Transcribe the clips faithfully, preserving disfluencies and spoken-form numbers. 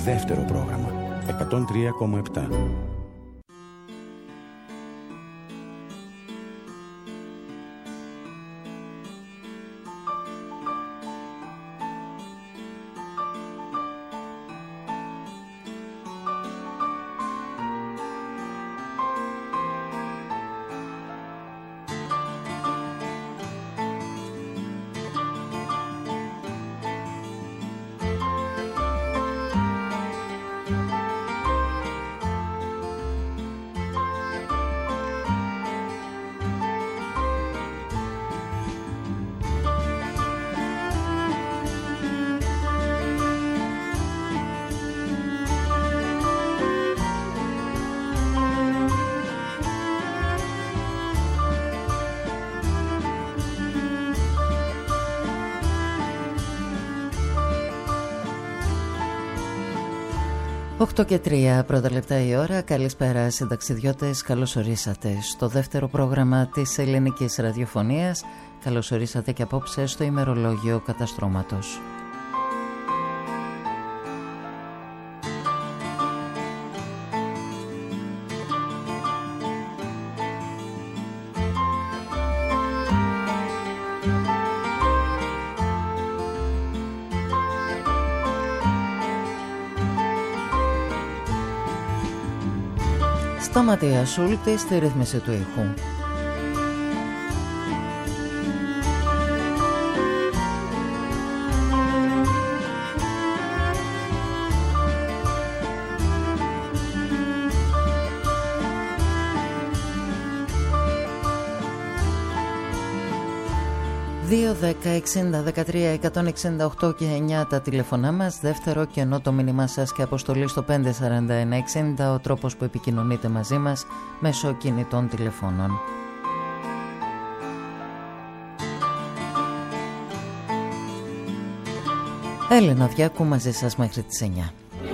Δεύτερο πρόγραμμα εκατόν τρία κόμμα επτά. οκτώ και τρία πρώτα λεπτά η ώρα. Καλησπέρα συνταξιδιώτες, καλώς ορίσατε στο δεύτερο πρόγραμμα της ελληνικής ραδιοφωνίας. Καλώς ορίσατε και απόψε στο ημερολόγιο Καταστρώματος. Ματία Σούλτη στη ρύθμιση του ήχου. δύο δέκα εξήντα δεκατρία εκατόν εξήντα οκτώ και εννιά τα τηλεφωνά μας. Δεύτερο κενό το μήνυμά σας και αποστολή στο πέντε σαράντα ένα εξήντα, ο τρόπος που επικοινωνείτε μαζί μας μέσω κινητών τηλεφώνων. Έλενα Διάκου μαζί σας μέχρι τις εννιά.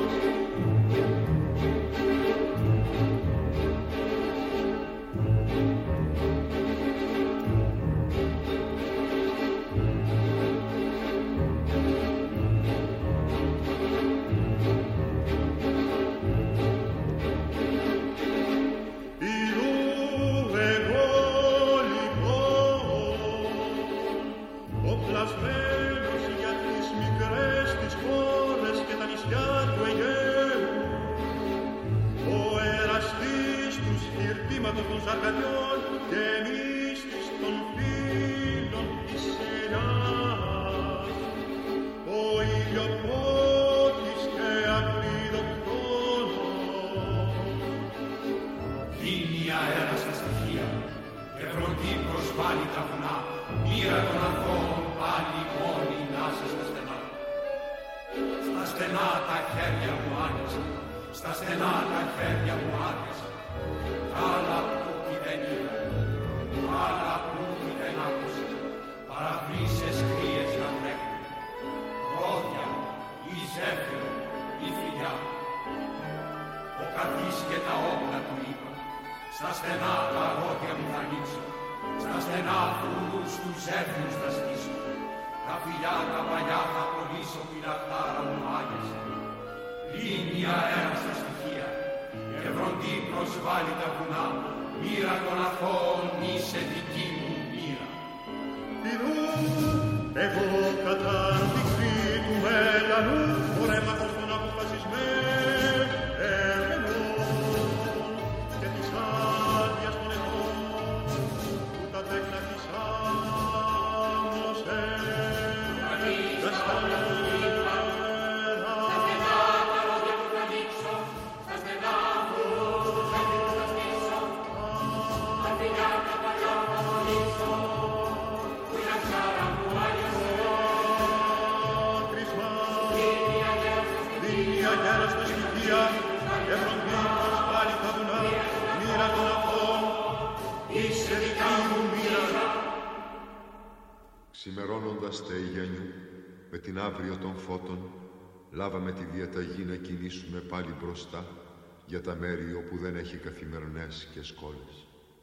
Ξημερώνοντας τα Αιγένιου, με την αύριο των φώτων, λάβαμε τη διαταγή να κινήσουμε πάλι μπροστά για τα μέρη όπου δεν έχει καθημερινές και σκόλες.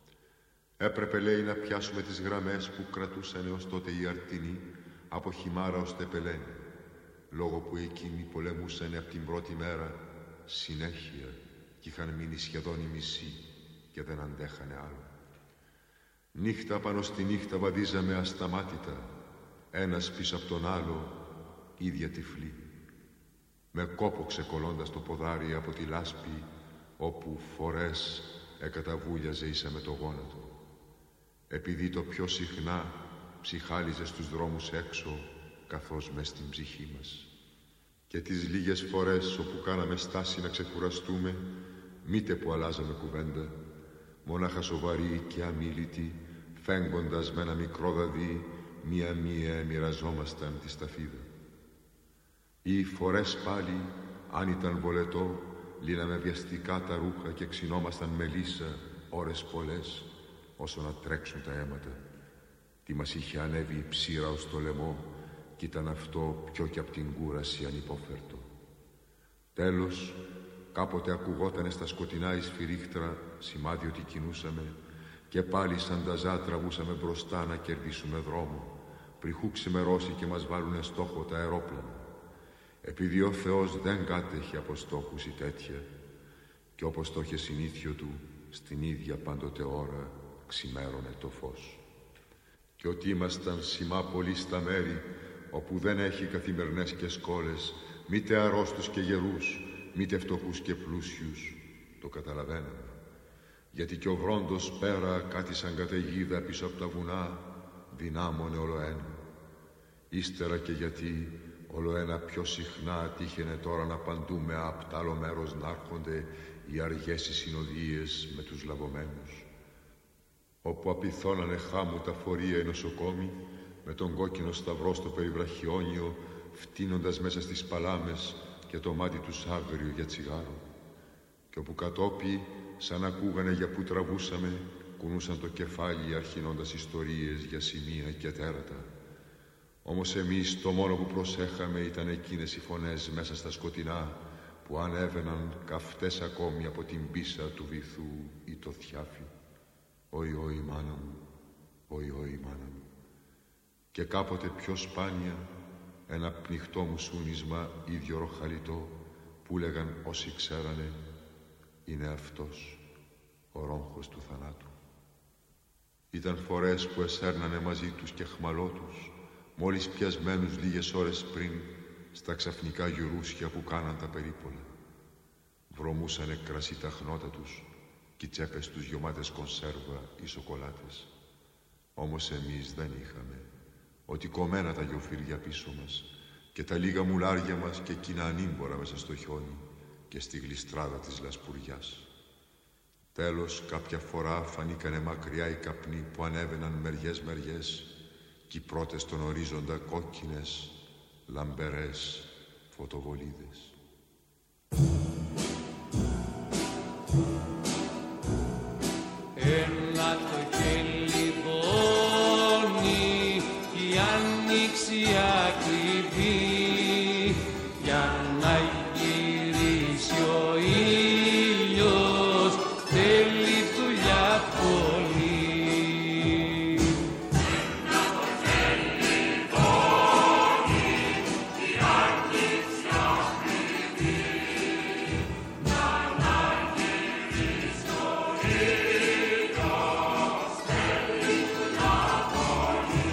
Έπρεπε, λέει, να πιάσουμε τις γραμμές που κρατούσαν έως τότε οι Αρτινοί από Χιμάρα ως Τεπελένη. λόγω που εκείνοι πολεμούσαν από την πρώτη μέρα συνέχεια κι είχαν μείνει σχεδόν οι μισοί και δεν αντέχανε άλλο. Νύχτα πάνω στη νύχτα βαδίζαμε ασταμάτητα, ένας πίσω από τον άλλο, ίδια τυφλή. Με κόπο ξεκολλώντας το ποδάρι από τη λάσπη, όπου φορές εκαταβούλιαζε ίσα με το γόνατο. Επειδή το πιο συχνά ψυχάλιζε στους δρόμους έξω, καθώς μες στην ψυχή μας. Και τις λίγες φορές όπου κάναμε στάση να ξεκουραστούμε, μήτε που αλλάζαμε κουβέντα, μόναχα σοβαροί και αμίλητοι, φέγγοντας με ένα μικρό δαδί, μία-μία μοιραζόμασταν τη σταφίδα. Ή φορές πάλι, αν ήταν βολετό, λύναμε βιαστικά τα ρούχα και ξυνόμασταν μελίσσα ώρες πολλές, όσο να τρέξουν τα αίματα. Τι μας είχε ανέβει η ψήρα ως το λαιμό κι ήταν αυτό πιο κι απ' την κούραση ανυπόφερτο. Τέλος, κάποτε ακουγότανε στα σκοτεινά η σφυρίχτρα, σημάδι ότι κινούσαμε, και πάλι σαν ταζά τραβούσαμε μπροστά να κερδίσουμε δρόμο, πριχού ξημερώσει και μας βάλουνε στόχο τα αερόπλανα. Επειδή ο Θεός δεν κάτεχε από στόχους ή τέτοια, και όπως το είχε συνήθιο του, στην ίδια πάντοτε ώρα ξημέρωνε το φως. Και ότι ήμασταν σημά πολύ στα μέρη όπου δεν έχει καθημερινές και σκόλες, μήτε αρρώστους και γερούς, μήτε φτωχούς και πλούσιους, το καταλαβαίναμε. Γιατί κι ο βρόντος πέρα κάτι σαν καταιγίδα πίσω από τα βουνά δυνάμωνε ολοένα. Ύστερα και γιατί ολοένα πιο συχνά τύχαινε τώρα να παντούμε απ' τ' άλλο μέρος να έρχονται οι αργές οι συνοδείες με τους λαβωμένους. Όπου απειθώνανε χάμου τα φορεία οι νοσοκόμοι, με τον κόκκινο σταυρό στο περιβραχιόνιο, φτύνοντας μέσα στις παλάμες και το μάτι τους άγριο για τσιγάρο. Και όπου κατόπι, σαν ακούγανε για που τραβούσαμε, κουνούσαν το κεφάλι αρχινώντας ιστορίες για σημεία και τέρατα. Όμως εμείς το μόνο που προσέχαμε ήταν εκείνες οι φωνές μέσα στα σκοτεινά που ανέβαιναν καυτές ακόμη από την πίσα του βυθού ή το θιάφι. «Όι, όι, μάνα μου, όι, όι, μάνα μου». Και κάποτε πιο σπάνια ένα πνιχτό μου σούνισμα ίδιο ροχαλιτό που λέγαν όσοι ξέρανε, είναι αυτός ο ρόγχος του θανάτου. Ήταν φορές που εσέρνανε μαζί τους και χμαλώτους, μόλις πιασμένους λίγες ώρες πριν στα ξαφνικά γιουρούσια που κάναν τα περίπολα. Βρωμούσανε κρασί τα χνότα τους κι οι τσέπες τους γεμάτες κονσέρβα ή σοκολάτες. Όμως εμείς δεν είχαμε, ότι κομμένα τα γιοφύρια πίσω μας και τα λίγα μουλάρια μας και εκείνα ανήμπορα μέσα στο χιόνι και στη γλιστράδα της λασπουριάς. Τέλος, κάποια φορά φανήκανε μακριά οι καπνοί που ανέβαιναν μεριές-μεριές κι οι πρώτες στον ορίζοντα κόκκινες, λαμπερές φωτοβολίδες. Ένα το κελιδόνι κι η άνοιξη ακριβή για να γυρίσει ο ήλιος θέλει δουλειά πολύ. Ένα το κελιδόνι κι η άνοιξη ακριβή για να γυρίσει ο ήλιος θέλει δουλειά πολύ.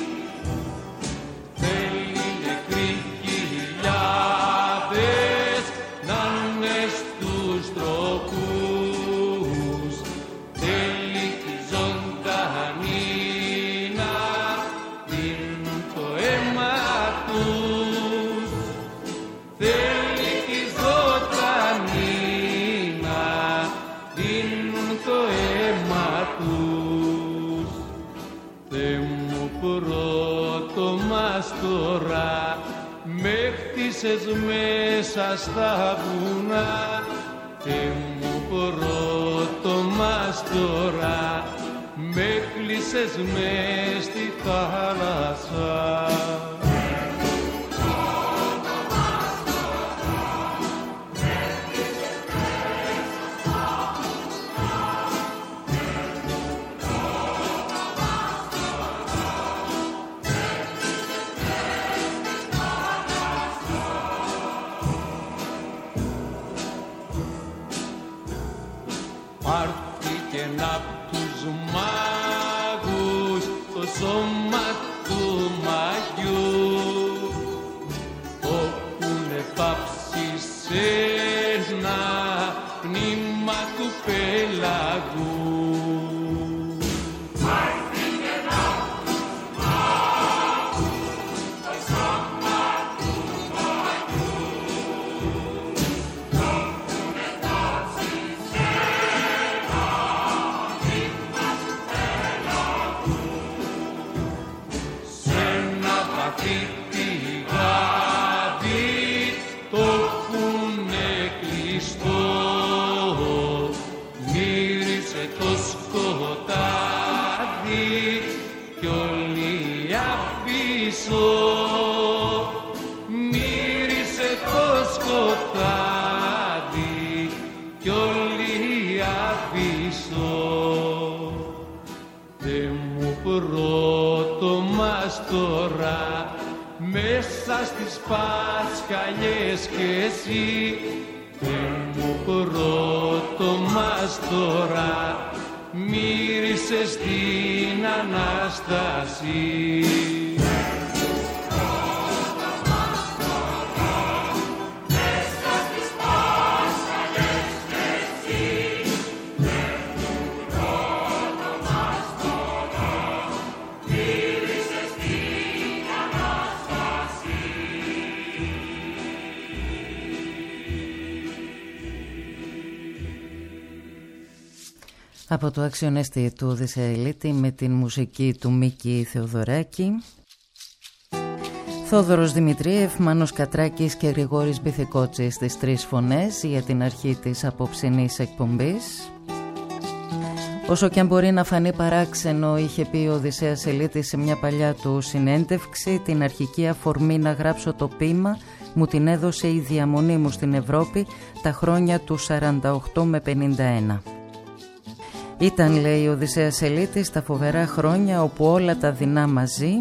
Θέλει νεκροί χιλιάδες να είναι στους τροχούς, θέλει τη ζωντανή να δίνουν το αίμα τους, θέλει τη ζωντανή να δίνουν το αίμα τους. Θεέ μου πρώτο μας τώρα με χτίσες μέσα στα βουνά, Θεέ μου πρώτο μας τώρα με κλείσες μες στη θάλασσα. σώμα του μαγιού, όπουνε πάψει σε ένα πνήμα του πελαγού. Μύρισε το σκοτάδι κι όλοι απίσω. Δε μου πρώτο μας τώρα μέσα στις πασχαλιές κι εσύ. Δε μου πρώτο μας τώρα μύρισε στην Ανάσταση. Από το αξιονέστη του Οδυσσεηλίτη με την μουσική του Μίκη Θεοδωράκη, Θόδωρος Δημητρήεφ, Μάνος Κατράκης και Γρηγόρης Μπιθικότσης στις τρεις φωνές για την αρχή της απόψινής εκπομπής. Όσο και αν μπορεί να φανεί παράξενο, είχε πει ο Οδυσσέας Ελίτης σε μια παλιά του συνέντευξη, την αρχική αφορμή να γράψω το ποίημα μου την έδωσε η διαμονή μου στην Ευρώπη τα χρόνια του σαράντα οκτώ με πενήντα ένα. Ήταν, λέει ο Οδυσσέας Ελίτης, τα φοβερά χρόνια όπου όλα τα δεινά μαζί,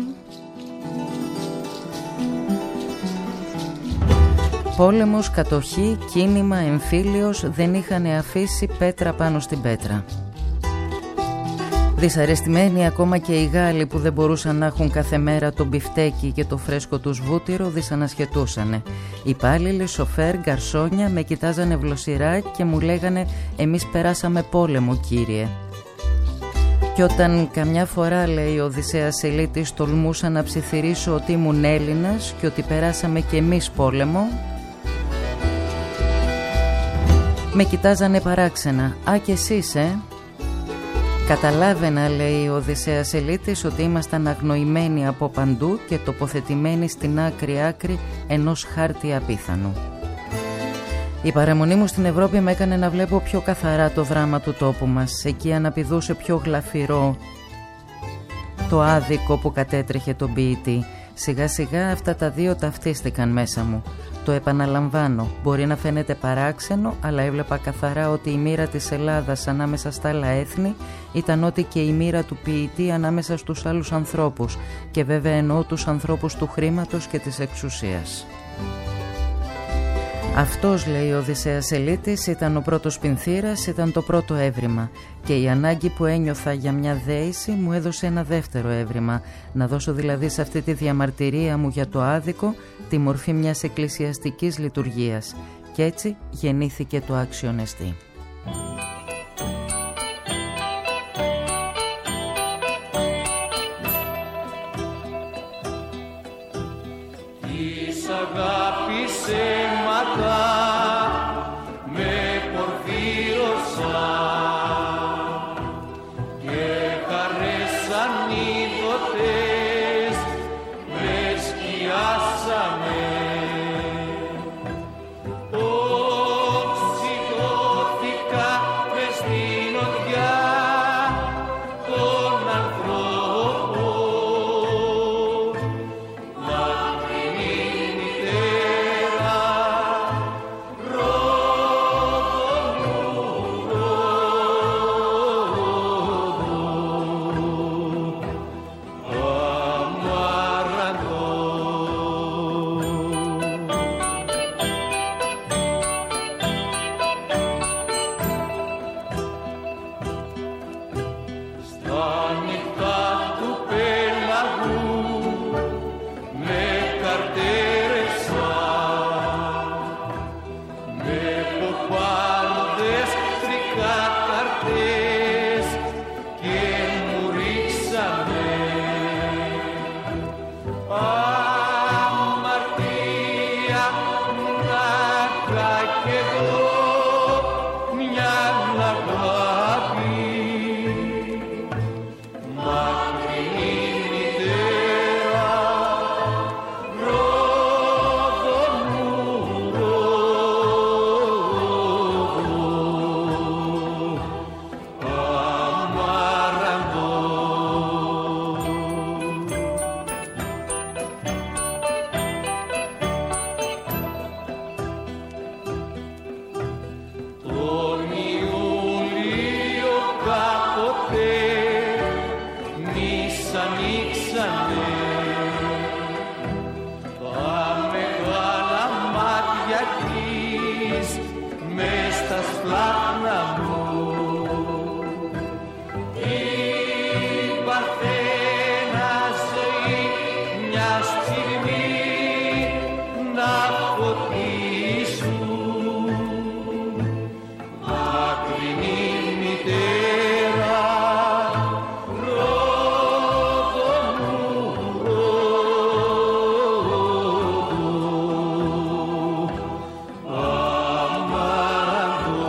πόλεμος, κατοχή, κίνημα, εμφύλιος, δεν είχαν αφήσει πέτρα πάνω στην πέτρα. Δυσαρεστημένοι ακόμα και οι Γάλλοι που δεν μπορούσαν να έχουν κάθε μέρα το μπιφτέκι και το φρέσκο τους βούτυρο δυσανασχετούσανε. Οι υπάλληλοι, σοφέρ, γκαρσόνια με κοιτάζανε βλοσιρά και μου λέγανε «Εμείς περάσαμε πόλεμο, κύριε». Και όταν καμιά φορά, λέει ο Οδυσσέας Ελίτης, τολμούσα να ψιθυρίσω ότι ήμουν Έλληνας και ότι περάσαμε κι εμείς πόλεμο, με κοιτάζανε παράξενα «Α, κι εσείς, ε?» Καταλάβαινα, λέει ο Οδυσσέας Ελίτης, ότι ήμασταν αγνοημένοι από παντού και τοποθετημένοι στην άκρη άκρη ενός χάρτη απίθανου. Η παραμονή μου στην Ευρώπη με έκανε να βλέπω πιο καθαρά το δράμα του τόπου μας. Εκεί αναπηδούσε πιο γλαφυρό το άδικο που κατέτρεχε τον ποιητή. Σιγά σιγά αυτά τα δύο ταυτίστηκαν μέσα μου. Το επαναλαμβάνω, μπορεί να φαίνεται παράξενο, αλλά έβλεπα καθαρά ότι η μοίρα της Ελλάδας ανάμεσα στα άλλα έθνη ήταν ότι και η μοίρα του ποιητή ανάμεσα στους άλλους ανθρώπους, και βέβαια εννοώ τους ανθρώπους του χρήματος και της εξουσίας. Αυτός, λέει ο Οδυσσέας Ελίτης, ήταν ο πρώτος πινθύρας, ήταν το πρώτο έβριμα, και η ανάγκη που ένιωθα για μια δέηση μου έδωσε ένα δεύτερο έβριμα, να δώσω δηλαδή σε αυτή τη διαμαρτυρία μου για το άδικο τη μορφή μιας εκκλησιαστικής λειτουργίας, και έτσι γεννήθηκε το αξιονεστή. Της αγάπης αίματα με πορφύρωσαν και χαρές ανίδωτες με σκιάσαμε. Οξυγόθηκα μες στην οδιά των ανθρώπων. κι εγώ μια αγάπη, μακρινή μητέρα, ρόδο μου, ρόδο, αμάραντο. Τον Ιούλιο κάποτε μης ανοίξανε τα μεγάλα μάτια της μες στα σπλάχνα μου. Η παρθένα ζωή μια στιγμή να φωτίσουν, μακρινή μητέρα, ρόδο μου, ρόδο, αμάραντο.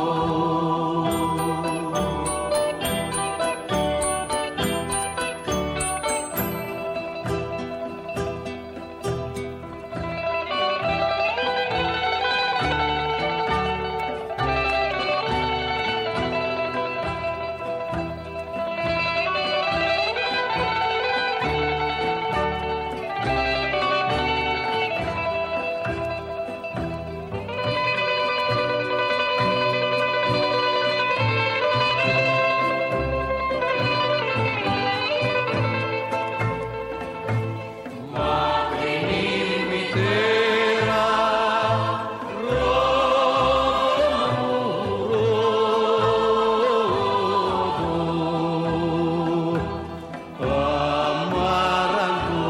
Μακρινή μητέρα, ρόδο μου, ρόδο, αμάραντο.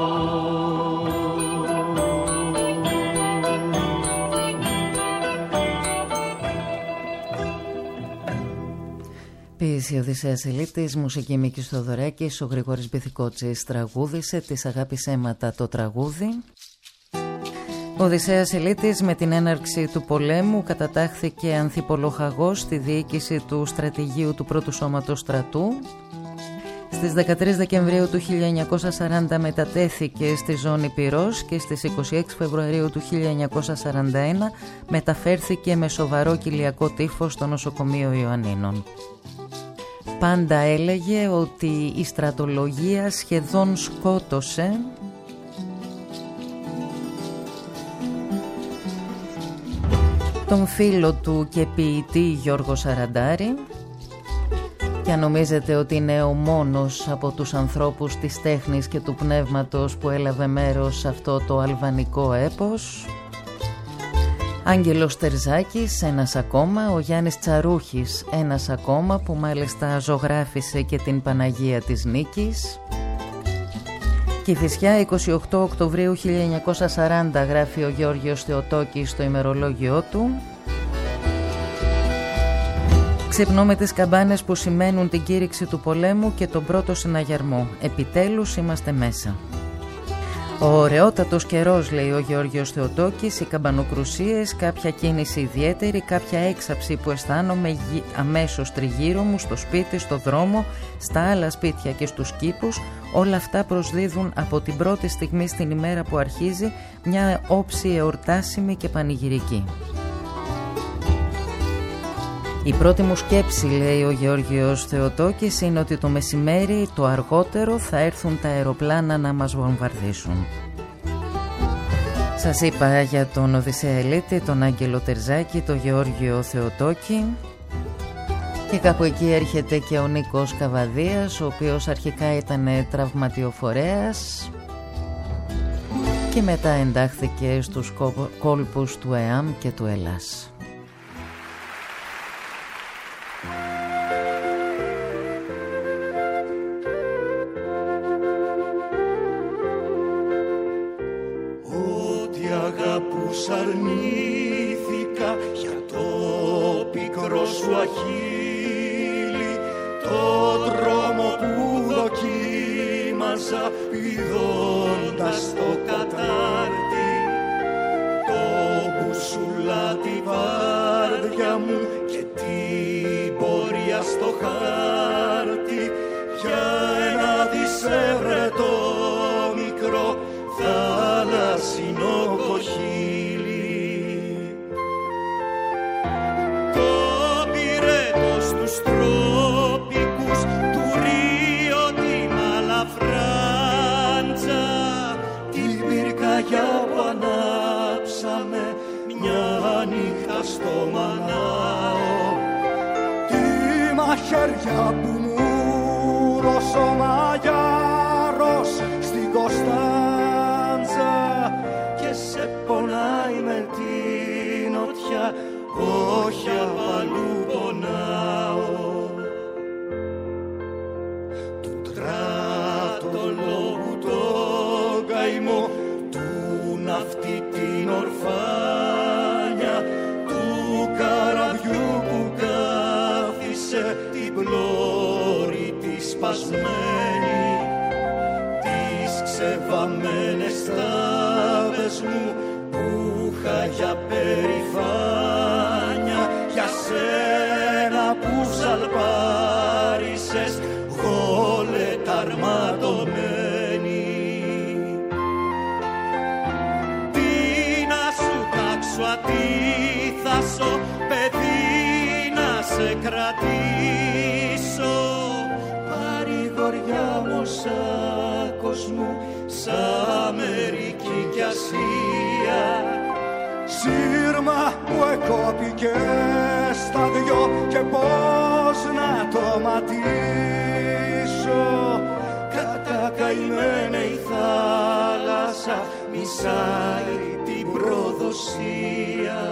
Ποίηση Οδυσσέας Ελίτης, μουσική Μίκης Θοδωράκης, ο Γρηγόρης Μπιθικότσης τραγούδισε «Της αγάπης αίματα» το τραγούδι. Ο Οδυσσέας Ελίτης με την έναρξη του πολέμου κατατάχθηκε ανθιπολοχαγός στη διοίκηση του στρατηγίου του πρώτου σώματος στρατού. Στις δεκατρείς Δεκεμβρίου του χίλια εννιακόσια σαράντα μετατέθηκε στη ζώνη Πυρός και στις είκοσι έξι Φεβρουαρίου του χίλια εννιακόσια σαράντα ένα μεταφέρθηκε με σοβαρό κοιλιακό τύφος στο νοσοκομείο Ιωαννίνων. Πάντα έλεγε ότι η στρατολογία σχεδόν σκότωσε τον φίλο του και ποιητή Γιώργο Σαραντάρη, και αν νομίζετε ότι είναι ο μόνος από τους ανθρώπους της τέχνης και του πνεύματος που έλαβε μέρος σε αυτό το αλβανικό έπος, Άγγελος Τερζάκης ένας ακόμα, ο Γιάννης Τσαρούχης ένας ακόμα, που μάλιστα ζωγράφισε και την Παναγία της Νίκης. Κηφισιά, είκοσι οκτώ Οκτωβρίου χίλια εννιακόσια σαράντα, γράφει ο Γεώργιος Θεοτόκης στο ημερολόγιό του. Ξυπνώ με τις καμπάνες που σημαίνουν την κήρυξη του πολέμου και τον πρώτο συναγερμό. Επιτέλους είμαστε μέσα. Ο ωραιότατος καιρός, λέει ο Γεώργιος Θεοτόκης, οι καμπανοκρουσίες, κάποια κίνηση ιδιαίτερη, κάποια έξαψη που αισθάνομαι αμέσως τριγύρω μου, στο σπίτι, στο δρόμο, στα άλλα σπίτια και στους κήπους, όλα αυτά προσδίδουν από την πρώτη στιγμή στην ημέρα που αρχίζει μια όψη εορτάσιμη και πανηγυρική. Η πρώτη μου σκέψη, λέει ο Γεώργιος Θεοτόκης, είναι ότι το μεσημέρι, το αργότερο, θα έρθουν τα αεροπλάνα να μας βομβαρδίσουν. Σας είπα για τον Οδυσσέα Ελίτη, τον Άγγελο Τερζάκη, τον Γεώργιο Θεοτόκη, και κάπου εκεί έρχεται και ο Νίκος Καβαδίας, ο οποίος αρχικά ήταν τραυματιοφορέας και μετά εντάχθηκε στους κόλπους του ΕΑΜ και του ΕΛΑΣ. Αρνήθηκα για το πικρό σου αχίλι, το δρόμο που δοκίμαζα πηδώντας το κατάρτι, το μπουσουλάτι πράσινο κοχύλι. Το πυρέτο στους τρόπικους του Ρίο τη Μαλαφράντζα, την πυρκαγιά που ανάψαμε μια νύχτα στο Μανάο, τη μαχαίρια που μου ρωσε ο Μαγιάρος στην Κωνσταντζα και σε πονάει με την νοτιά, όχι απ' αλλού πονάω. Του τράτολόγου τον καημό, του ναυτί την ορφάνια, του καραβιού που κάθισε την πλώρη τη σπασμένη, τις ξεβαμμένες τάβες μου που είχα για περηφάνια, για σένα που σαλπάρισες γόλετα αρματωμένη. Τι να σου τάξω αντίθασο, παιδί, να σε κρατήσω, παρηγοριά μου σάκος μου, σ' Αμερική κι Ασία. Σύρμα που εκόπηκε στα δυο και πώς να το ματίσω, κατακαημένη η θάλασσα μισάει την προδοσία.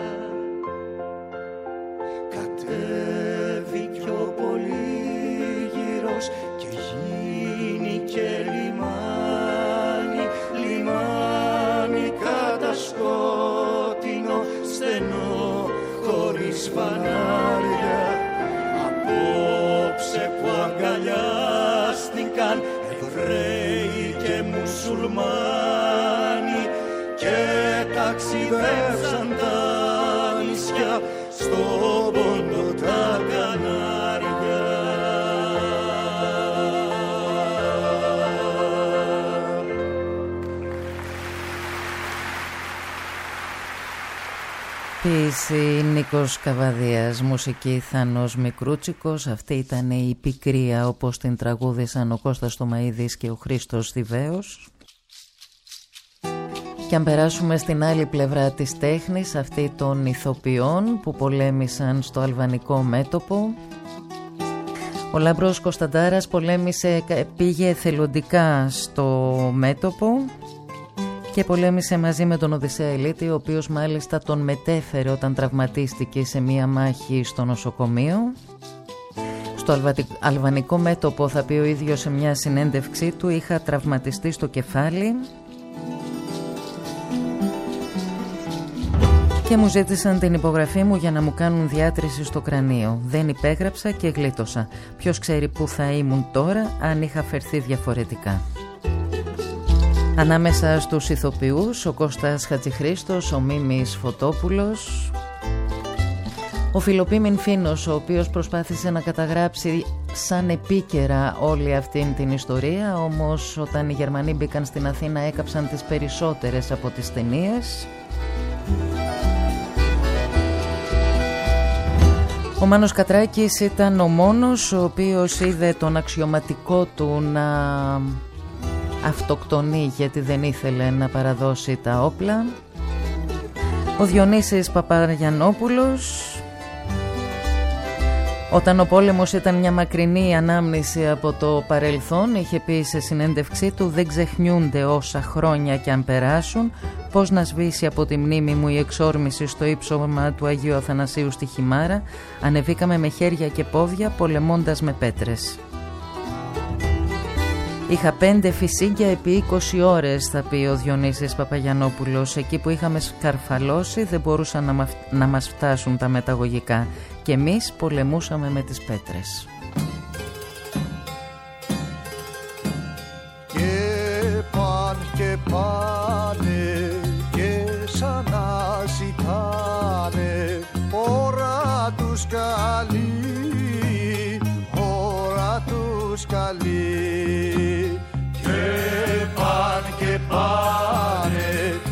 Κατέβει πιο πολύ γύρος και γίνει και λιμάνι, λιμάνι κατασκότεινο, στενό, χωρίς φανάρια. Απόψε που αγκαλιάστηκαν Εβραίοι και Μουσουλμάνοι και ταξιδεύσαν τα νησιά στον πόντο τα Κανάρια. Ποίηση Νίκος Καβαδίας, μουσική Θάνος Μικρούτσικος. Αυτή ήταν η Πικρία, όπως την τραγούδησαν ο Κώστας Τομαΐδης και ο Χρήστος Θηβαίος. Και αν περάσουμε στην άλλη πλευρά της τέχνης, αυτή των ηθοποιών που πολέμησαν στο αλβανικό μέτωπο, ο Λάμπρος Κωνσταντάρας πολέμησε, πήγε εθελοντικά στο μέτωπο και πολέμησε μαζί με τον Οδυσσέα Ηλίτη, ο οποίος μάλιστα τον μετέφερε όταν τραυματίστηκε σε μία μάχη στο νοσοκομείο. Στο αλβανικό μέτωπο, θα πει ο ίδιος σε μια συνέντευξή του, είχα τραυματιστεί στο κεφάλι και μου ζήτησαν την υπογραφή μου για να μου κάνουν διάτρηση στο κρανίο. Δεν υπέγραψα και γλίτωσα. Ποιος ξέρει που θα ήμουν τώρα αν είχα φερθεί διαφορετικά. Ανάμεσα στους ηθοποιούς, ο Κώστας Χατζηχρήστος, ο Μίμης Φωτόπουλος, ο Φιλοπίμην Φίνος, ο οποίος προσπάθησε να καταγράψει σαν επίκαιρα όλη αυτήν την ιστορία, όμως όταν οι Γερμανοί μπήκαν στην Αθήνα έκαψαν τις περισσότερες από τις ταινίες. Ο Μάνος Κατράκης ήταν ο μόνος ο οποίος είδε τον αξιωματικό του να αυτοκτονεί γιατί δεν ήθελε να παραδώσει τα όπλα. Ο Διονύσης Παπαγιαννόπουλος, όταν ο πόλεμος ήταν μια μακρινή ανάμνηση από το παρελθόν, είχε πει σε συνέντευξή του «Δεν ξεχνιούνται όσα χρόνια κι αν περάσουν, πώς να σβήσει από τη μνήμη μου η εξόρμηση στο ύψωμα του Αγίου Αθανασίου στη Χιμάρα, ανεβήκαμε με χέρια και πόδια πολεμώντας με πέτρες». Είχα πέντε φυσίγγια επί είκοσι ώρες, θα πει ο Διονύσης Παπαγιαννόπουλος. Εκεί που είχαμε σκαρφαλώσει δεν μπορούσαν να, μα... να μας φτάσουν τα μεταγωγικά και εμείς πολεμούσαμε με τις πέτρες. Και παν και πάνε και σαν να ζητάνε ώρα τους καλή, ώρα τους καλή. Και παν και πάνε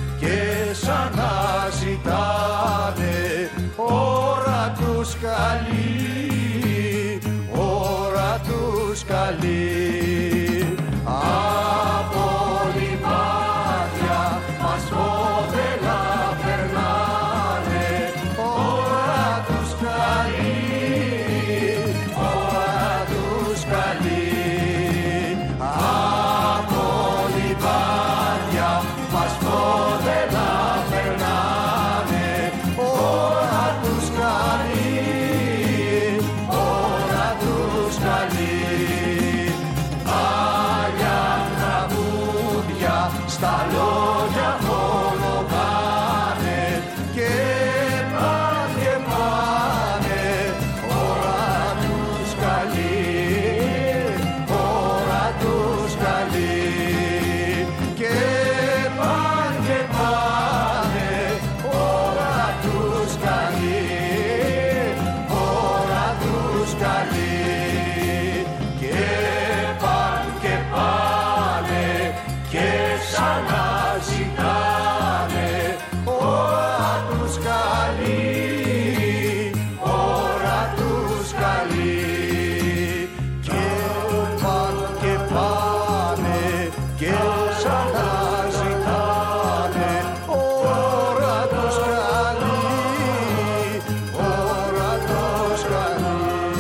πότε να περνάνε, ώρα τους καλή, ώρα τους καλή. Παλιά τραγούδια στα λόγια μόνο πάνε και πάνε και πάνε, ώρα τους καλή, ώρα τους καλή. Και πάνε και πάνε, ώρα τους καλή, ώρα τους καλή. Και πάνε και πάνε και ξανά ζητάνε, ώρα τους καλή, ώρα τους καλή. Και πάνε και πάνε και ξανά ζητάνε, ώρα τους καλή, ώρα τους καλή.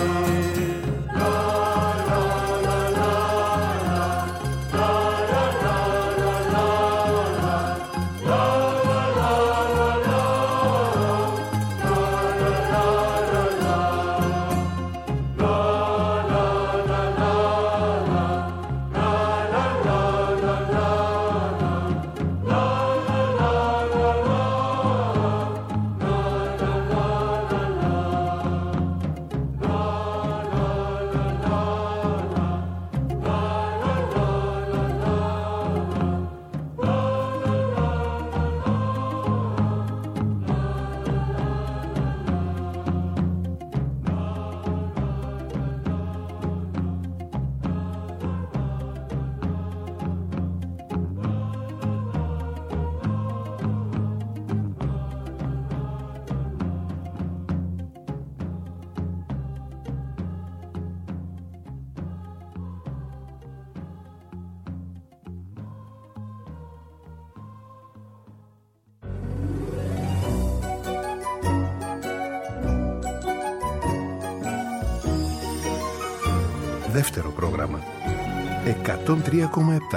Δεύτερο πρόγραμμα εκατόν τρία κόμμα επτά.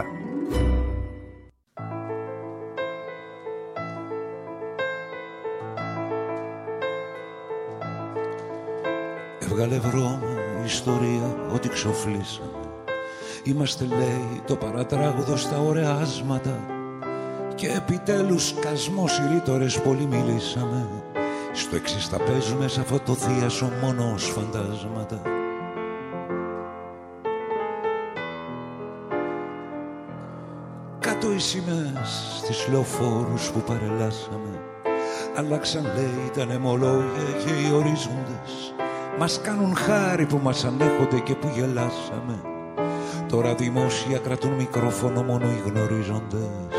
Έβγαλε βρώμα η ιστορία ότι ξοφλήσαμε. Είμαστε, λέει, το παρατράγουδο στα ωρεάσματα. Και επιτέλους σκασμός οι ρήτορες πολύ μιλήσαμε. Στο εξής θα παίζουμε σ' αυτό το θίασο μόνο ως φαντάσματα. Κάτω οι σημαίες στις λεωφόρους που παρελάσαμε. Αλλάξαν, λέει, τα νεμολόγια και οι ορίζοντες. Μας κάνουν χάρη που μας ανέχονται και που γελάσαμε. Τώρα δημόσια κρατούν μικρόφωνο μόνο οι γνωρίζοντες.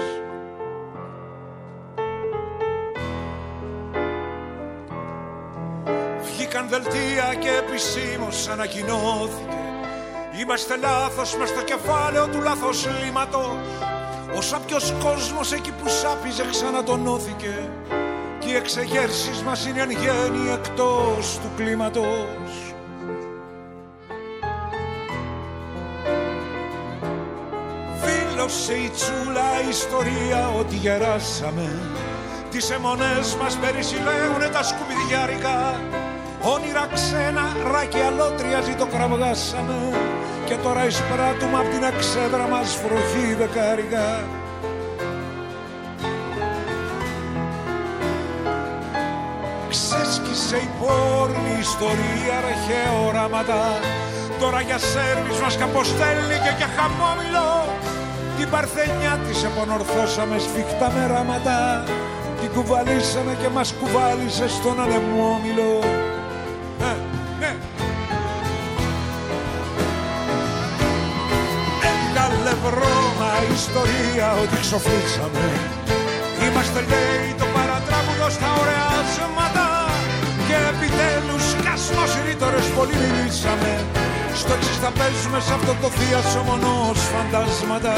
Βγήκαν δελτία και επισήμως ανακοινώθηκε. Είμαστε λάθος μες στο κεφάλαιο του λαθοσλήματος. Ο σάπιος κόσμος εκεί που σάπιζε ξανατονώθηκε. Και οι εξεγέρσεις μας είναι εν γέννη εκτός του κλίματος. Δήλωσε η τσούλα η ιστορία ότι γεράσαμε. Τις αιμονές μας περισυλλέγουνε τα σκουπιδιάρικα. Όνειρα ξένα, ράκι αλότρια ζητοκραυγάσαμε. Και τώρα εισπράττουμε απ' την εξέδρα μας βροχή δεκάρικα. Ξέσκησε η πόρνη ιστορία αρχαία οράματα. Τώρα για σέρβις μας καποστέλνει και για χαμόμηλο. Την παρθενιά της επανορθώσαμε σφιχτά με ράματα. Την κουβαλήσαμε και μας κουβάλισε στον ανεμόμηλο. Ε, ναι. Έβγαλε βρώμα ιστορία ότι ξοφλήσαμε. Είμαστε, λέει, το παρατράγουδο στα ωρεάσματα. Και επιτέλους σκασμός οι ρήτορες πολύ μιλήσαμε. Στο εξής θα παίζουμε σ' αυτό το θίασο μόνο ως φαντάσματα.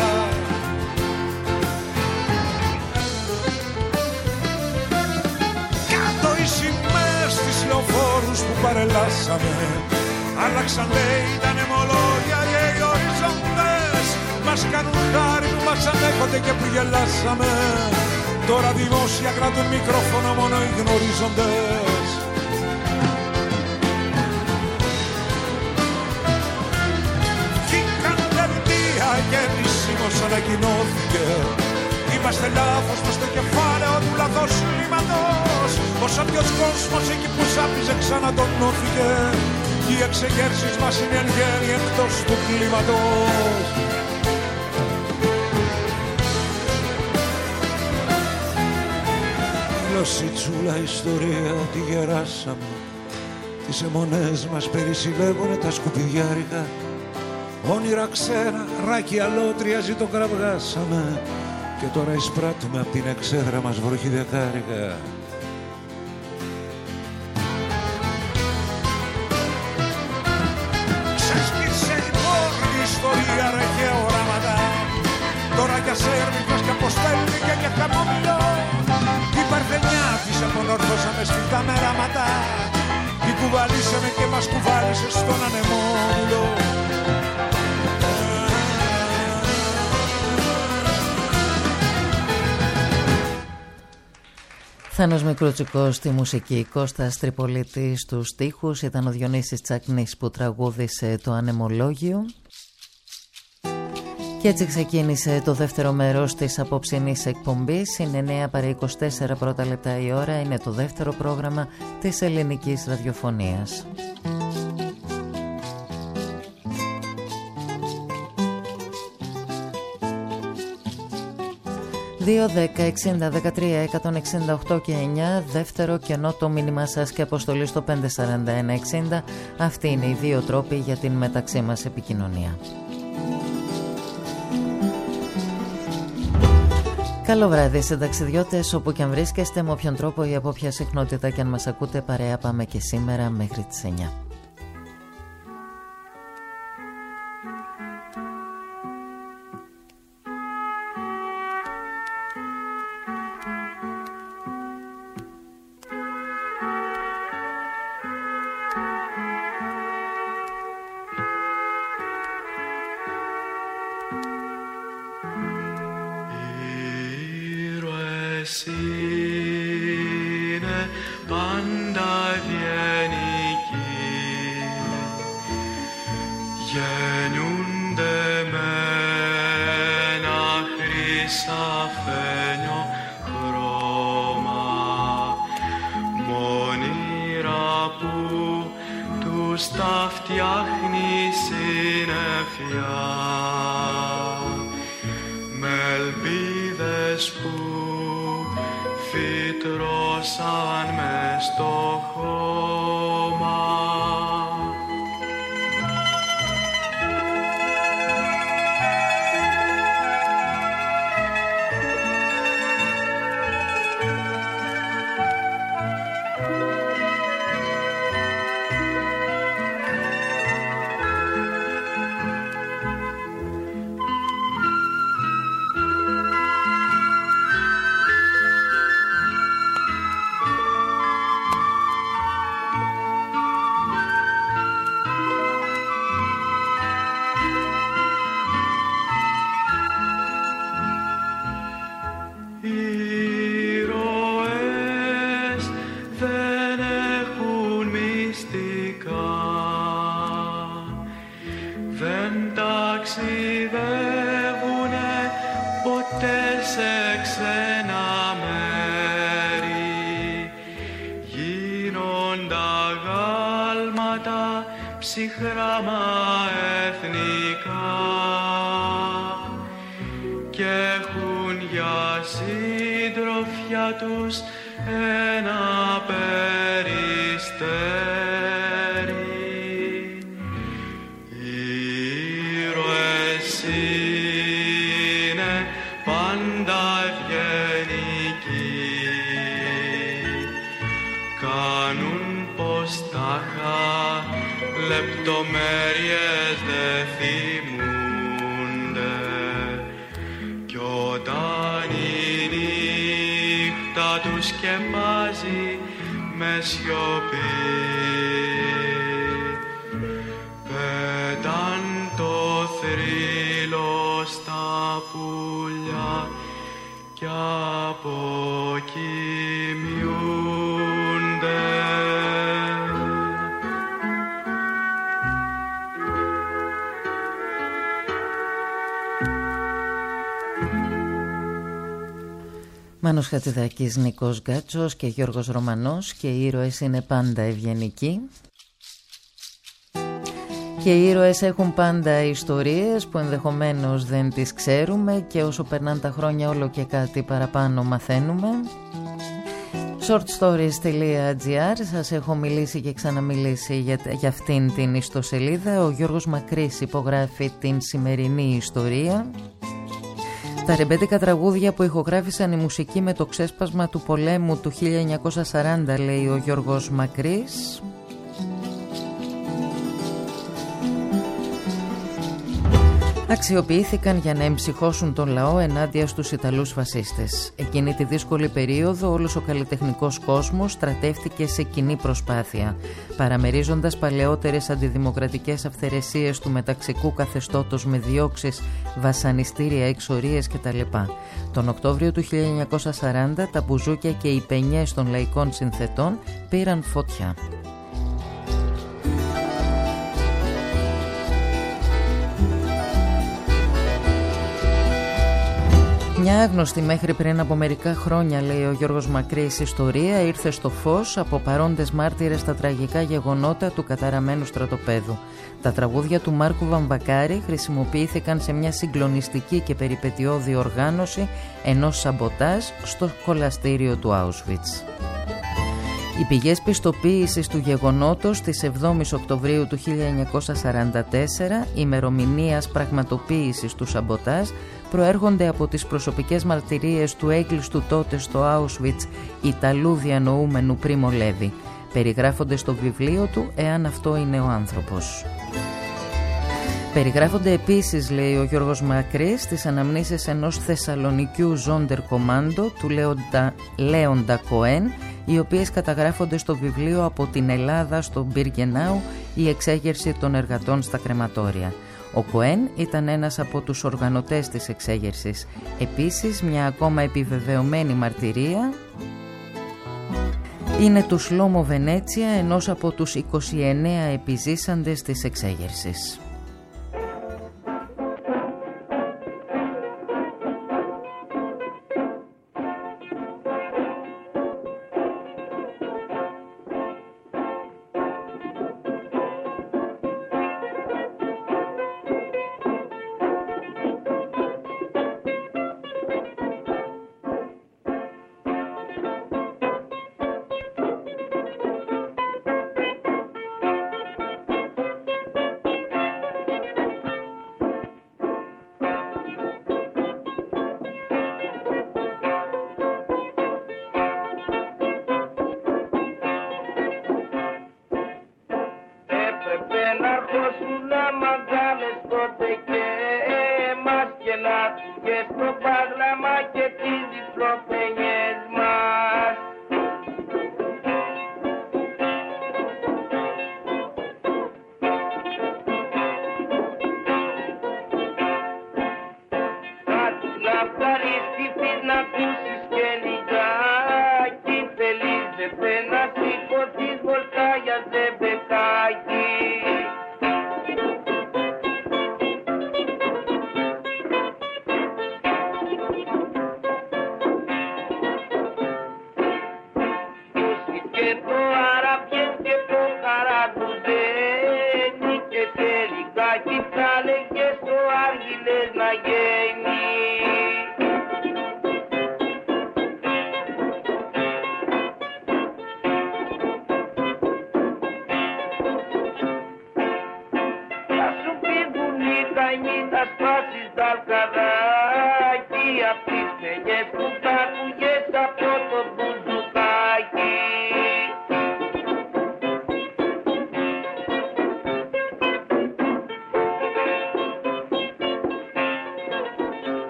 Κάτω οι σημαίες στις λεωφόρους που παρελάσαμε. Άλλαξαν, λέει, τα νεμολόγια και οι οριζόντες. Μας μας κάνουν χάρη που μας ανέχονται και που γελάσαμε. Τώρα δημόσια κρατούν μικρόφωνο μόνο οι γνωρίζοντες. Βγήκαν δελτία και επισήμως ανακοινώθηκε. Είμαστε λάθος μες στο κεφάλαιο του λαθοσλήματος. Πως όποιος κόσμος εκεί που σάπιζε ξανατονώθηκε. Οι εξεγέρσεις μας είναι εν γέννη εκτός του κλίματος. Γλωσσιτσούλα ιστορία ότι γεράσαμε. Τις αιμονές μας περισυλλέγουνε τα σκουπιδιάρικα. Όνειρα ξένα, ράκι αλότρια ζητοκραυγάσαμε. Και τώρα εισπράττουμε απ' την εξέδρα μας βροχή δεκάρικα. Ξέσπισε η πόρνη ιστορία ρε και οράματα. Τώρα για σέρβικος και αποστέλνηκε και χαμόμηλο. Η παρθενιά της απονορθώσαμε σφιχτά με ράματα. Η κουβαλήσαμε και μας κουβάλισε στον ανεμόμηλο. Θάνος Μικρούτσικος στη μουσική, Κώστας Τριπολίτης στους στίχους, ήταν ο Διονύσης Τσακνής που τραγούδισε το Ανεμολόγιο. Και έτσι ξεκίνησε το δεύτερο μέρος της απόψινής εκπομπής. Είναι εννέα παρά είκοσι τέσσερα πρώτα λεπτά η ώρα, είναι το δεύτερο πρόγραμμα της ελληνικής ραδιοφωνίας. δύο δέκα εξήντα δεκατρία εκατόν εξήντα οκτώ και εννιά, δεύτερο κενό το μήνυμά σας και αποστολή στο πέντε σαράντα ένα εξήντα. Αυτοί είναι οι δύο τρόποι για την μεταξύ μας επικοινωνία. Καλό βράδυ σε ταξιδιώτες, όπου και αν βρίσκεστε, με όποιον τρόπο ή από όποια συχνότητα και αν μας ακούτε, παρέα πάμε και σήμερα μέχρι τις εννιά. είναι πάντα ευγενικοί, γεννιούνται με ένα χρυσαφένιο χρώμα, μονήρα που τους τα φτιάχνει συννεφιά, με ελπίδες που φυτρώσαν μες στο χώμα. Ψυχρά εθνικά και έχουν για συντροφιά τους ένα περιστέρι. Ήρωες είναι πάντα ευγενικοί, κάνουν πως τάχα λεπτομέρειες δε θυμούνται, κι όταν η νύχτα τους σκεπάζει με σιωπή, πέταν το θρύλο στα πουλιά κι αποκοιμιούνται. Μάνος Χατζηδάκης, Νίκος Γκάτσος και Γιώργος Ρωμανός, και οι ήρωες είναι πάντα ευγενικοί. Και οι ήρωες έχουν πάντα ιστορίες που ενδεχομένως δεν τις ξέρουμε και όσο περνάνε τα χρόνια όλο και κάτι παραπάνω μαθαίνουμε. shortstories.gr, σας έχω μιλήσει και ξαναμιλήσει για, για αυτήν την ιστοσελίδα. Ο Γιώργος Μακρύς υπογράφει την σημερινή ιστορία. Τα ρεμπέτικα τραγούδια που ηχογράφησαν η μουσική με το ξέσπασμα του πολέμου του χίλια εννιακόσια σαράντα, λέει ο Γιώργος Μακρύς. Αξιοποιήθηκαν για να εμψυχώσουν τον λαό ενάντια στους Ιταλούς φασίστες. Εκείνη τη δύσκολη περίοδο όλος ο καλλιτεχνικός κόσμος στρατεύτηκε σε κοινή προσπάθεια, παραμερίζοντας παλαιότερες αντιδημοκρατικές αυθαιρεσίες του μεταξικού καθεστώτος με διώξεις, βασανιστήρια, εξορίες κτλ. Τον Οκτώβριο του χίλια εννιακόσια σαράντα τα μπουζούκια και οι πενιές των λαϊκών συνθετών πήραν φωτιά. Μια άγνωστη μέχρι πριν από μερικά χρόνια, λέει ο Γιώργος Μακρύς, ιστορία ήρθε στο φως από παρόντες μάρτυρες στα τραγικά γεγονότα του καταραμένου στρατοπέδου. Τα τραγούδια του Μάρκου Βαμβακάρη χρησιμοποιήθηκαν σε μια συγκλονιστική και περιπετειώδη οργάνωση ενός σαμποτάζ στο κολαστήριο του Auschwitz. Οι πηγές πιστοποίησης του γεγονότος της εβδόμης Οκτωβρίου του χίλια εννιακόσια σαράντα τέσσερα, ημερομηνίας πραγματοποίησης του σαμποτάζ, προέρχονται από τις προσωπικές μαρτυρίες του έγκλειστου τότε στο Auschwitz Ιταλού διανοούμενου Πρίμο Λέβη. Περιγράφονται στο βιβλίο του «Εάν αυτό είναι ο άνθρωπος». Περιγράφονται επίσης, λέει ο Γιώργος Μακρύς, τις αναμνήσεις ενός Θεσσαλονικιού Ζόντερ Κομάντο του Λέοντα, Λέοντα Κοέν, οι οποίες καταγράφονται στο βιβλίο «Από την Ελλάδα στο Μπιργκενάου, η εξέγερση των εργατών στα κρεματόρια». Ο Κοέν ήταν ένας από τους οργανωτές της εξέγερσης. Επίσης, μια ακόμα επιβεβαιωμένη μαρτυρία είναι του Σλόμο Βενέτσια, ενός από τους είκοσι εννέα επιζήσαντες της εξέγερσης.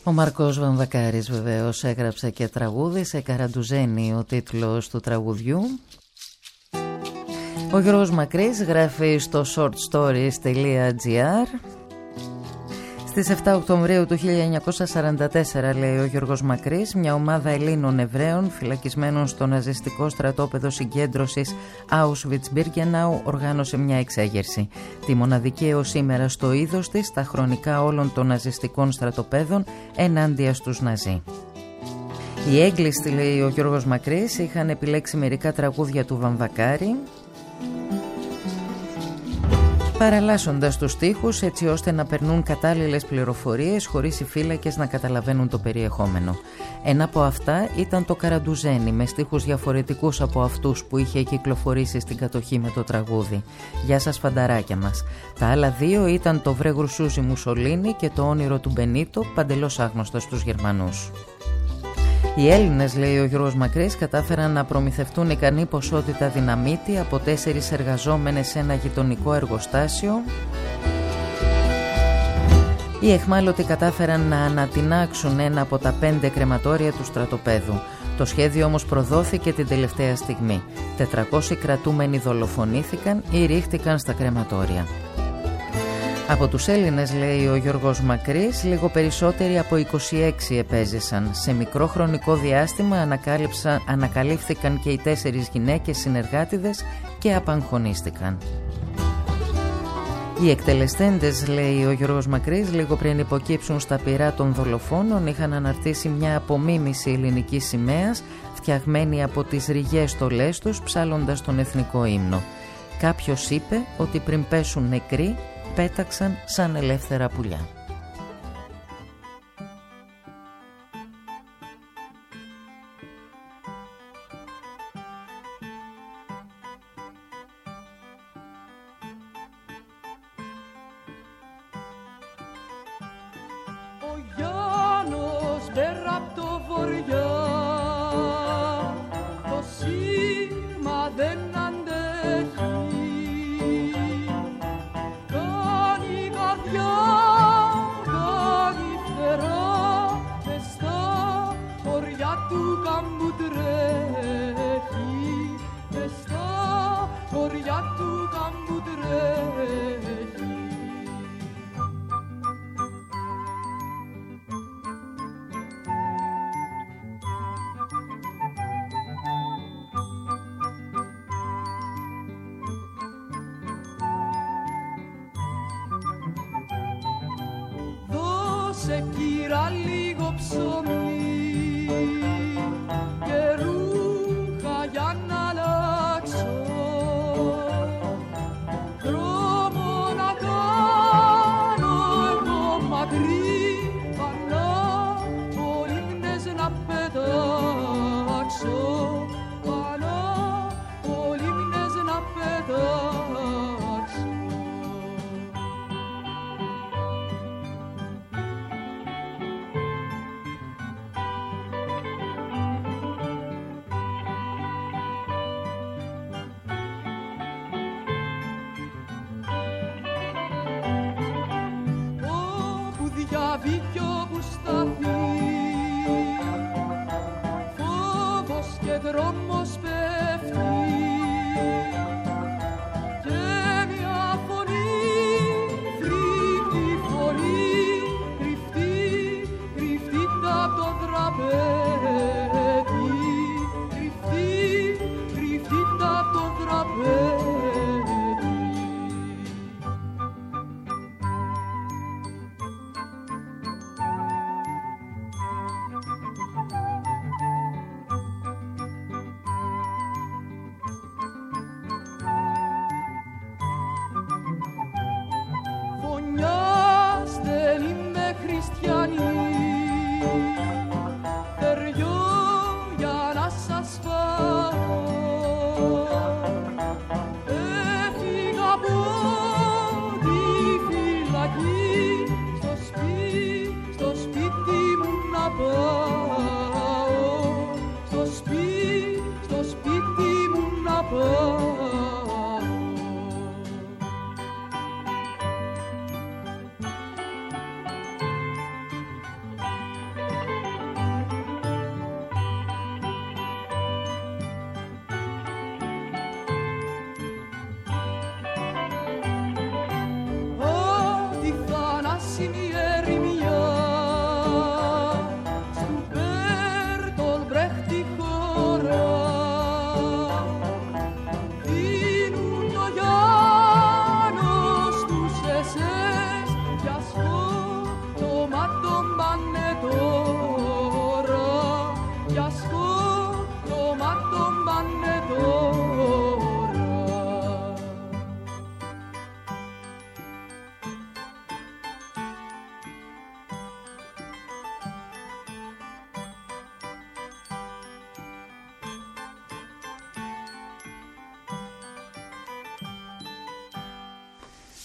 Ο Μάρκος Βαμβακάρης βεβαίως έγραψε και τραγούδι, σε Καραντουζένη ο τίτλος του τραγουδιού. Ο Γιώργος Μακρύς γράφει στο shortstories τελεία gr. Στις εφτά Οκτωβρίου του χίλια εννιακόσια σαράντα τέσσερα, λέει ο Γιώργος Μακρύς, μια ομάδα Ελλήνων Εβραίων φυλακισμένων στο ναζιστικό στρατόπεδο συγκέντρωσης Auschwitz-Birkenau οργάνωσε μια εξέγερση. Τη μοναδική έως σήμερα στο είδος της στα χρονικά όλων των ναζιστικών στρατοπέδων ενάντια στους Ναζί. Οι έγκλειστοι, λέει ο Γιώργος Μακρύς, είχαν επιλέξει μερικά τραγούδια του Βαμβακάρη, παραλλάσσοντας τους στίχους έτσι ώστε να περνούν κατάλληλες πληροφορίες χωρίς οι φύλακες να καταλαβαίνουν το περιεχόμενο. Ένα από αυτά ήταν το Καραντουζένι, με στίχους διαφορετικούς από αυτούς που είχε κυκλοφορήσει στην κατοχή με το τραγούδι. Γεια σας φανταράκια μας. Τα άλλα δύο ήταν το Βρε Γρουσούζι Μουσολίνι και το Όνειρο του Μπενίτο, παντελώς άγνωστο στους Γερμανούς. Οι Έλληνες, λέει ο Γιώργος Μακρύς, κατάφεραν να προμηθευτούν ικανή ποσότητα δυναμίτη από τέσσερις εργαζόμενες σε ένα γειτονικό εργοστάσιο. Οι εχμάλωτοι κατάφεραν να ανατινάξουν ένα από τα πέντε κρεματόρια του στρατοπέδου. Το σχέδιο όμως προδόθηκε την τελευταία στιγμή. τετρακόσιοι κρατούμενοι δολοφονήθηκαν ή ρίχτηκαν στα κρεματόρια. Από τους Έλληνες, λέει ο Γιώργος Μακρύς, λίγο περισσότεροι από είκοσι έξι επέζησαν. Σε μικρό χρονικό διάστημα ανακαλύφθηκαν και οι τέσσερις γυναίκες συνεργάτιδες και απαγχωνίστηκαν. Οι εκτελεστέντες, λέει ο Γιώργος Μακρύς, λίγο πριν υποκύψουν στα πυρά των δολοφόνων, είχαν αναρτήσει μια απομίμηση ελληνικής σημαίας, φτιαγμένη από τις ριγές στολές τους, ψάλλοντας τον εθνικό ύμνο. Κάποιος είπε ότι πριν πέσουν νεκροί, πέταξαν σαν ελεύθερα πουλιά. Ο Γιάννος πέρα απ' το βοριά, το σήμα δεν αντέχει. Κάνει φτερά μες στα χωριά του κάμπου τρέχει, μες στα χωριά του κάμπου τρέχει. Σε κύρα λίγο ψωμί και ρούχα για να αλλάξω, δρόμο να κάνω εγώ μακρύ, πανά πολύμνες να πετάξω, πανά πολύμνες να πετάξω.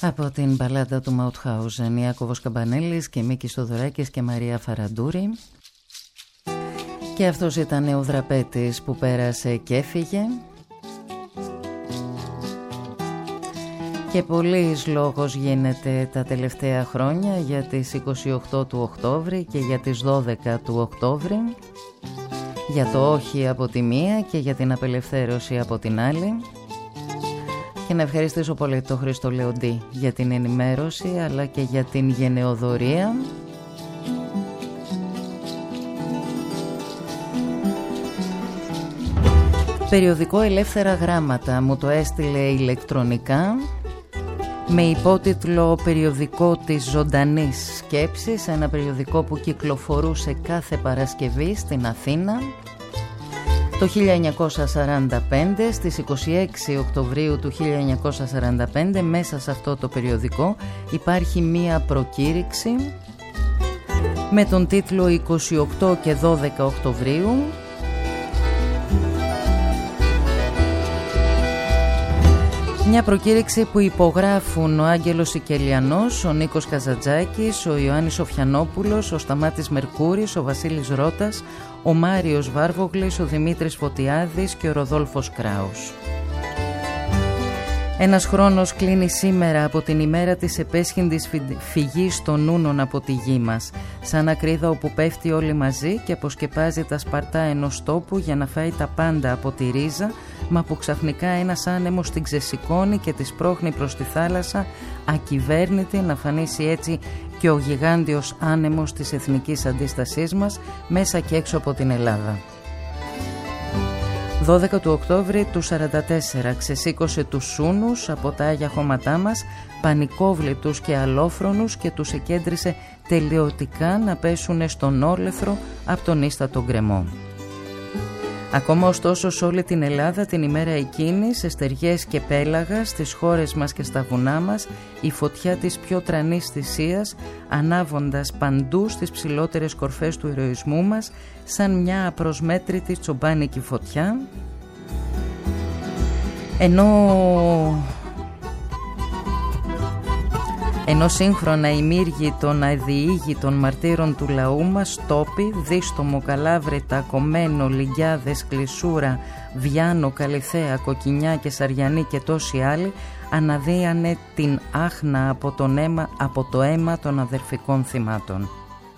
Από την μπαλάντα του Μαουτχάουζεν, Ιάκωβος Καμπανέλης και Μίκης Θοδωράκης και Μαρία Φαραντούρη. Και αυτός ήταν ο Δραπέτης που πέρασε και έφυγε. Και πολλής λόγος γίνεται τα τελευταία χρόνια για τις είκοσι οκτώ του Οκτώβρη και για τις δώδεκα του Οκτώβρη. Για το όχι από τη μία και για την απελευθέρωση από την άλλη. Και να ευχαριστήσω πολύ τον Χρήστο Λεοντή για την ενημέρωση αλλά και για την γενεοδορία. Περιοδικό Ελεύθερα Γράμματα μου το έστειλε ηλεκτρονικά με υπότιτλο «Περιοδικό της ζωντανής σκέψης», ένα περιοδικό που κυκλοφορούσε κάθε Παρασκευή στην Αθήνα. Το χίλια εννιακόσια σαράντα πέντε, στις είκοσι έξι Οκτωβρίου του χίλια εννιακόσια σαράντα πέντε, μέσα σε αυτό το περιοδικό υπάρχει μία προκήρυξη με τον τίτλο «είκοσι οκτώ και δώδεκα Οκτωβρίου». Μια προκήρυξη που υπογράφουν ο Άγγελος Σικελιανός, ο Νίκος Καζαντζάκης, ο Ιωάννης Σοφιανόπουλος, ο Σταμάτης Μερκούρης, ο Βασίλης Ρώτας, ο Μάριος Βάρβογλης, ο Δημήτρης Φωτιάδης και ο Ροδόλφος Κράους. Ένας χρόνος κλείνει σήμερα από την ημέρα της επέσχυντης φυγής των Ούνων από τη γη μας, σαν ακρίδα όπου πέφτει όλοι μαζί και αποσκεπάζει τα σπαρτά ενός τόπου για να φάει τα πάντα από τη ρίζα, μα που ξαφνικά ένας άνεμος την ξεσηκώνει και τη σπρώχνει προς τη θάλασσα, ακυβέρνητη, να φανίσει έτσι και ο γιγάντιος άνεμος της εθνικής αντίστασής μας μέσα και έξω από την Ελλάδα. δώδεκα του Οκτώβρη του σαράντα τέσσερα ξεσήκωσε τους Σούνους από τα Άγια Χώματά μας, πανικόβλητους και αλόφρονους, και τους εκέντρισε τελειωτικά να πέσουνε στον όλεθρο από τον ίστατο γκρεμό. Ακόμα ωστόσο σε όλη την Ελλάδα την ημέρα εκείνη, σε στεριές και πέλαγα, στις χώρες μας και στα βουνά μας, η φωτιά της πιο τρανής θυσίας, ανάβοντας παντού στις ψηλότερες κορφές του ηρωισμού μας, σαν μια απροσμέτρητη τσομπάνικη φωτιά, ενώ... Ενώ σύγχρονα οι μύργοι των αδιήγητων μαρτύρων του λαού μας, τόπι, δίστομο, καλάβρητα, κομμένο, λιγκιάδες, κλεισούρα, βιάνο, καλυθέα, κοκκινιά και σαριανή και τόσοι άλλοι, αναδύανε την άχνα από, τον αίμα, από το αίμα των αδερφικών θυμάτων.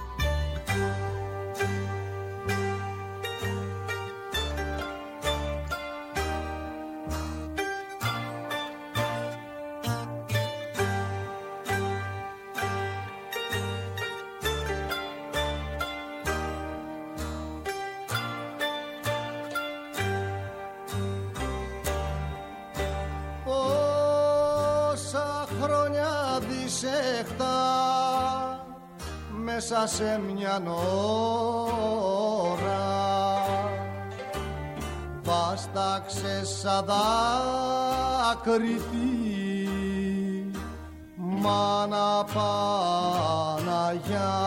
Μέσα σε μια ώρα βάσταξε σαν δάκρυτη μάνα Παναγιά.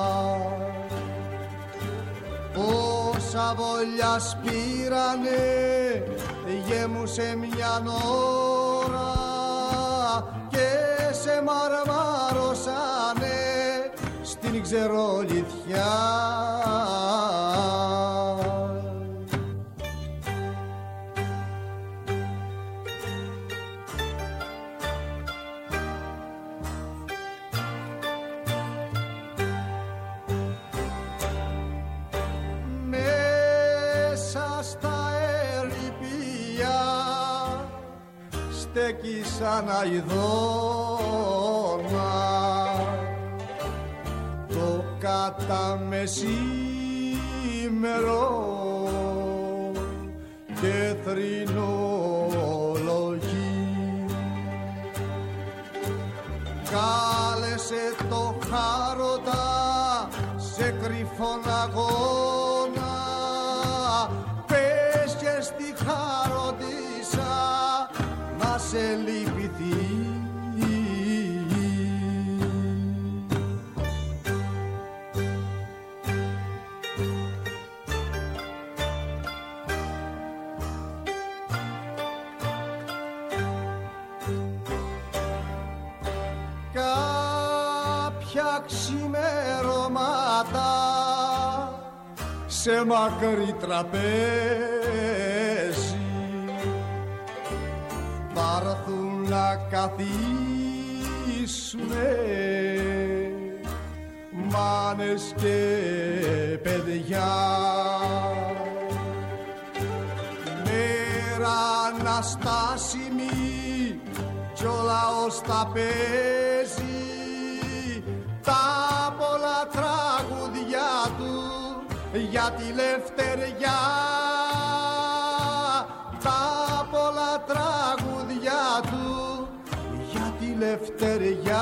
Όσα βολιά σπήρανε γέμουσε μια ώρα και σε μαρμάρωσανε στην ξερολιθιά. Μέσα στα ερειπία στέκει σαν αηδώνα το κατά μεσήμερο και θρηνολογεί. Κάλεσε το χάρωτα σε κρυφόν αγώνα, πες και στη χάροντισσα να σε λυπηθεί. σε μακρύ τραπέζι θα έρθουν να καθίσουνε μάνες και παιδιά, μέρα αναστάσιμη κι ο λαός τα παίζει τα πολλά τραγουδιά του για τη λευτεριά, τα πολλά τραγουδιά του για τη λευτεριά.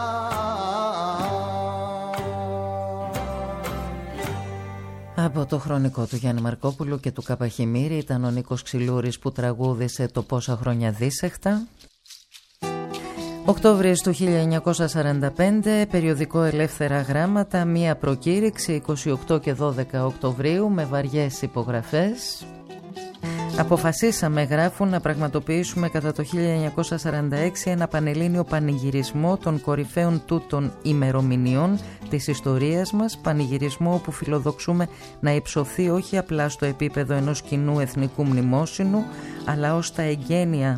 Από το χρονικό του Γιάννη Μαρκόπουλου και του Καπαχημύρη ήταν ο Νίκος Ξυλούρης που τραγούδισε το «Πόσα χρόνια δίσεχτα». Οκτώβριος του χίλια εννιακόσια σαράντα πέντε, περιοδικό Ελεύθερα Γράμματα, μία προκήρυξη είκοσι οκτώ και δώδεκα Οκτωβρίου με βαριές υπογραφές. Αποφασίσαμε, γράφουν, να πραγματοποιήσουμε κατά το χίλια εννιακόσια σαράντα έξι ένα πανελλήνιο πανηγυρισμό των κορυφαίων τούτων ημερομηνιών της ιστορίας μας, πανηγυρισμό όπου φιλοδοξούμε να υψωθεί όχι απλά στο επίπεδο ενός κοινού εθνικού μνημόσυνου, αλλά ως τα εγγένεια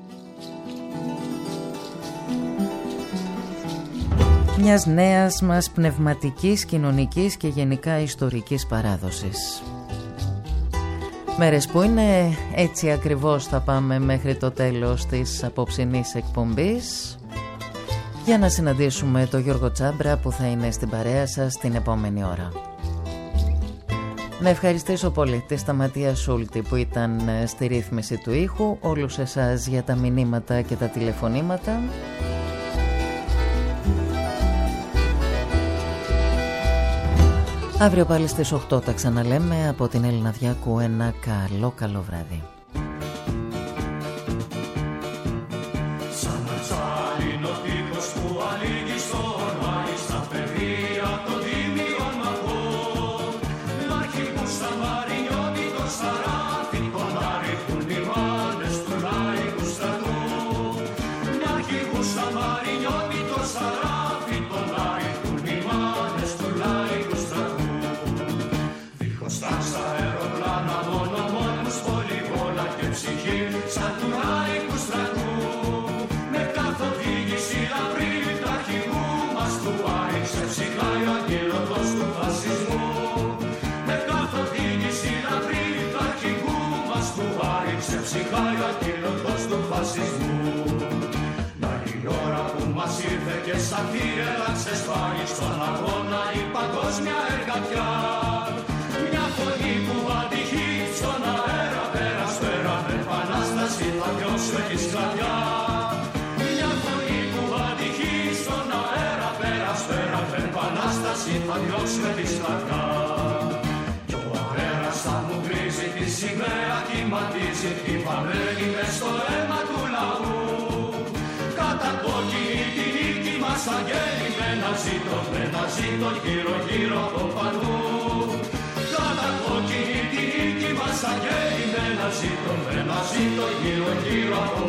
μιας νέας μας πνευματικής, κοινωνικής και γενικά ιστορικής παράδοσης. Μέρες που είναι, έτσι ακριβώς θα πάμε μέχρι το τέλος της απόψινής εκπομπής για να συναντήσουμε τον Γιώργο Τσάμπρα που θα είναι στην παρέα σας την επόμενη ώρα. Να ευχαριστήσω πολύ τη Σταματία Σούλτη που ήταν στη ρύθμιση του ήχου, όλους εσάς για τα μηνύματα και τα τηλεφωνήματα. Αύριο πάλι στις οκτώ τα ξαναλέμε. Από την Έλληνα Διάκου ένα καλό καλό βράδυ. Σαν να τσάλινο τείχος που ανοίγει στον Άι στα παιδεία των τίμιων μαχών, να αρχηγούν στα Μαρινιώτη το Σαράφι, να ρίχνουν οι μάνες του λαϊκού στρατού. Να αρχηγούν στα Μαρινιώτη το Σαράφι, να ρίχνουν οι μάνες του λαϊκού στρατού. Στάξ' αεροπλάνα μόνο μόνους πολυβόλα και ψυχή σαν του λαϊκού στρατού. Με καθοδήγηση λαμπρή του αρχηγού μας του άριξε ψυχρά ο αγγελωτός του φασισμού. Με καθοδήγηση λαμπρή του αρχηγού μας του άριξε ψυχρά ο αγγελωτός του φασισμού. Να η ώρα που μας ήρθε και σαν θύελα ξεσπάγει στον αγώνα η παγκόσμια εργατιά. Μια φωνή που αντυχεί στον αέρα πέρα σπέρα με επανάσταση θα διώξουμε τη σκλαβιά. Μια φωνή που αντυχεί στον αέρα πέρα σπέρα με επανάσταση θα διώξουμε τη σκλαβιά. Κι ο αέρας θα μου βρίζει τη σημαία κυματίζει χτυπαμένη μες στο αίμα του λαού. Κατακόκκινη τη νίκη μας αγγέλει με ένα ζήτο, με ένα ζήτο γύρω γύρω από παντού. Κατακόκκινη τη νίκη μας αγγέλει με ένα ζήτο, με ένα ζήτο γύρω γύρω από